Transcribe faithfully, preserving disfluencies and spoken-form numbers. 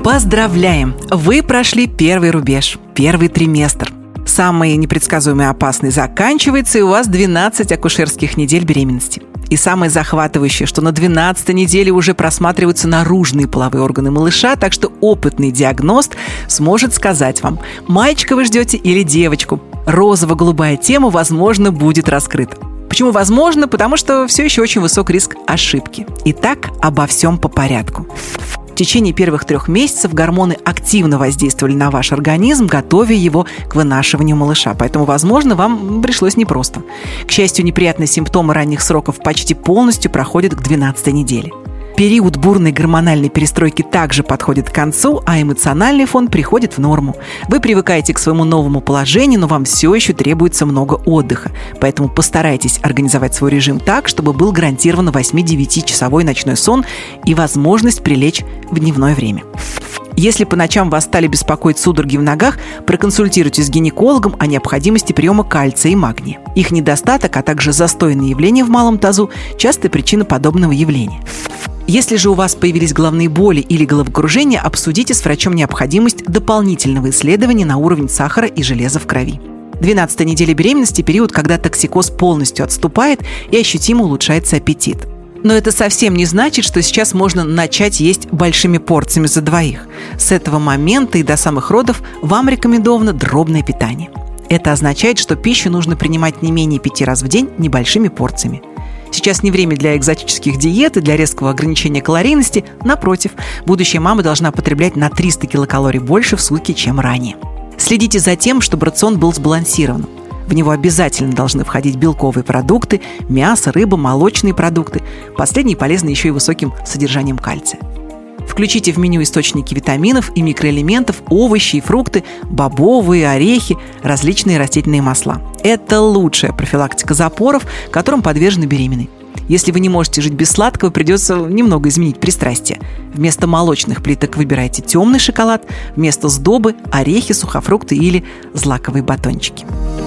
Поздравляем! Вы прошли первый рубеж, первый триместр. Самый непредсказуемый и опасный заканчивается, и у вас двенадцать акушерских недель беременности. И самое захватывающее, что на двенадцатой неделе уже просматриваются наружные половые органы малыша, так что опытный диагност сможет сказать вам, мальчика вы ждете или девочку. Розово-голубая тема, возможно, будет раскрыта. Почему возможно? Потому что все еще очень высок риск ошибки. Итак, обо всем по порядку. В течение первых трех месяцев гормоны активно воздействовали на ваш организм, готовя его к вынашиванию малыша. Поэтому, возможно, вам пришлось непросто. К счастью, неприятные симптомы ранних сроков почти полностью проходят к двенадцатой неделе. Период бурной гормональной перестройки также подходит к концу, а эмоциональный фон приходит в норму. Вы привыкаете к своему новому положению, но вам все еще требуется много отдыха. Поэтому постарайтесь организовать свой режим так, чтобы был гарантирован восемь-девятичасовой ночной сон и возможность прилечь в дневное время. Если по ночам вас стали беспокоить судороги в ногах, проконсультируйтесь с гинекологом о необходимости приема кальция и магния. Их недостаток, а также застойные явления в малом тазу – частая причина подобного явления. Если же у вас появились головные боли или головокружение, обсудите с врачом необходимость дополнительного исследования на уровень сахара и железа в крови. двенадцатая неделя беременности – период, когда токсикоз полностью отступает и ощутимо улучшается аппетит. Но это совсем не значит, что сейчас можно начать есть большими порциями за двоих. С этого момента и до самых родов вам рекомендовано дробное питание. Это означает, что пищу нужно принимать не менее пяти раз в день небольшими порциями. Сейчас не время для экзотических диет и для резкого ограничения калорийности. Напротив, будущая мама должна потреблять на триста килокалорий больше в сутки, чем ранее. Следите за тем, чтобы рацион был сбалансированным. В него обязательно должны входить белковые продукты, мясо, рыба, молочные продукты. Последние полезны еще и высоким содержанием кальция. Включите в меню источники витаминов и микроэлементов, овощи и фрукты, бобовые, орехи, различные растительные масла. Это лучшая профилактика запоров, которым подвержены беременные. Если вы не можете жить без сладкого, придется немного изменить пристрастие. Вместо молочных плиток выбирайте темный шоколад, вместо сдобы – орехи, сухофрукты или злаковые батончики.